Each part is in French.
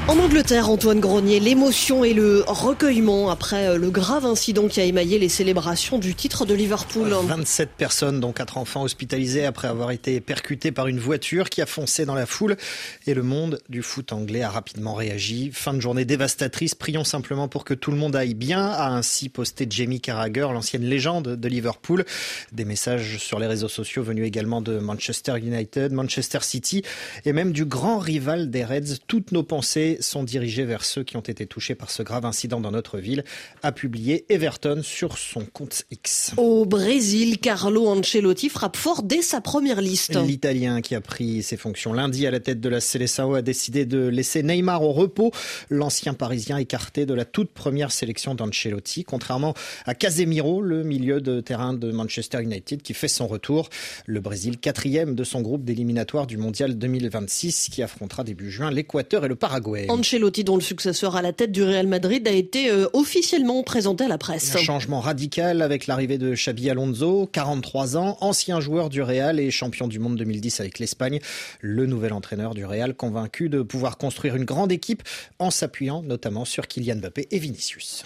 En Angleterre, Antoine Grenier, l'émotion et le recueillement après le grave incident qui a émaillé les célébrations du titre de Liverpool. 27 personnes, dont 4 enfants hospitalisés après avoir été percutés par une voiture qui a foncé dans la foule. Et le monde du foot anglais a rapidement réagi. Fin de journée dévastatrice. Prions simplement pour que tout le monde aille bien, a ainsi posté Jamie Carragher, l'ancienne légende de Liverpool. Des messages sur les réseaux sociaux venus également de Manchester United, Manchester City et même du grand rival des Reds. Toutes nos pensées sont dirigés vers ceux qui ont été touchés par ce grave incident dans notre ville, a publié Everton sur son compte X. Au Brésil, Carlo Ancelotti frappe fort dès sa première liste. L'Italien qui a pris ses fonctions lundi à la tête de la Seleção a décidé de laisser Neymar au repos. L'ancien Parisien écarté de la toute première sélection d'Ancelotti, contrairement à Casemiro, le milieu de terrain de Manchester United qui fait son retour. Le Brésil, 4e de son groupe d'éliminatoires du Mondial 2026 qui affrontera début juin l'Équateur et le Paraguay. Ancelotti, dont le successeur à la tête du Real Madrid, a été officiellement présenté à la presse. Un changement radical avec l'arrivée de Xabi Alonso, 43 ans, ancien joueur du Real et champion du monde 2010 avec l'Espagne. Le nouvel entraîneur du Real, convaincu de pouvoir construire une grande équipe en s'appuyant notamment sur Kylian Mbappé et Vinicius.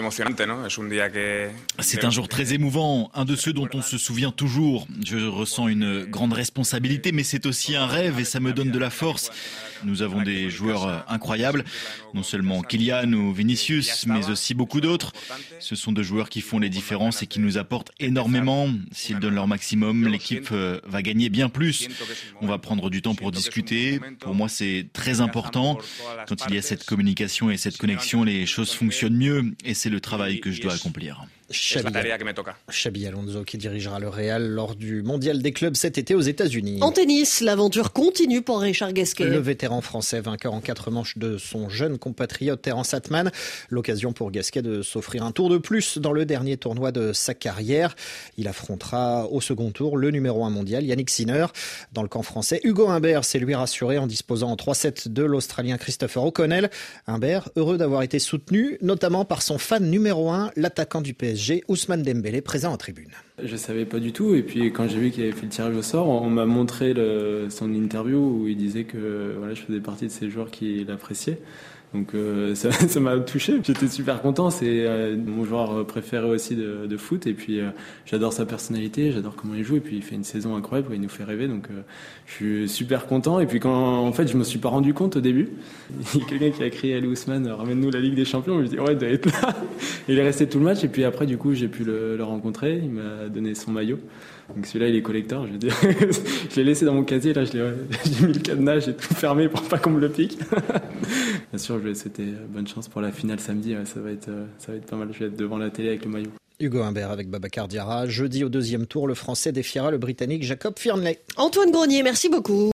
C'est un jour très émouvant, un de ceux dont on se souvient toujours. Je ressens une grande responsabilité, mais c'est aussi un rêve et ça me donne de la force. Nous avons des joueurs incroyables, non seulement Kylian ou Vinicius, mais aussi beaucoup d'autres. Ce sont deux joueurs qui font les différences et qui nous apportent énormément. S'ils donnent leur maximum, l'équipe va gagner bien plus. On va prendre du temps pour discuter. Pour moi, c'est très important. Quand il y a cette communication et cette connexion, les choses fonctionnent mieux et c'est le travail que je dois accomplir. Xabi Alonso qui dirigera le Real lors du mondial des clubs cet été aux États-Unis. En tennis, l'aventure continue pour Richard Gasquet. Le vétéran français vainqueur en 4 manches de son jeune compatriote Terence Atman. L'occasion pour Gasquet de s'offrir un tour de plus dans le dernier tournoi de sa carrière. Il affrontera au second tour le numéro 1 mondial Yannick Sinner. Dans le camp français, Hugo Humbert s'est lui rassuré en disposant en 3-7 de l'Australien Christopher O'Connell. Humbert, heureux d'avoir été soutenu, notamment par son fan numéro 1, l'attaquant du PSG. Ousmane Dembélé, présent en tribune. Je savais pas du tout et puis quand j'ai vu qu'il avait fait le tirage au sort, on m'a montré son interview où il disait que voilà, je faisais partie de ces joueurs qu'il appréciait. Donc ça m'a touché, j'étais super content, c'est mon joueur préféré aussi de foot et puis j'adore sa personnalité, j'adore comment il joue et puis il fait une saison incroyable, il nous fait rêver donc je suis super content et puis quand en fait je me suis pas rendu compte au débui, il y a quelqu'un qui a crié à Ousmane ramène-nous la Ligue des Champions, je me dis ouais il doit être là, il est resté tout le match et puis après du coup j'ai pu le rencontrer, il m'a donné son maillot. Donc celui-là il est collector, je veux dire. Je l'ai laissé dans mon casier, là j'ai mis le cadenas, j'ai tout fermé pour pas qu'on me le pique. Bien sûr, je vais souhaiter bonne chance pour la finale samedi, ça va être pas mal, je vais être devant la télé avec le maillot. Hugo Humbert avec Babacar Diarra. Jeudi au 2e tour, le Français défiera le Britannique Jacob Fearnley. Antoine Grenier, merci beaucoup.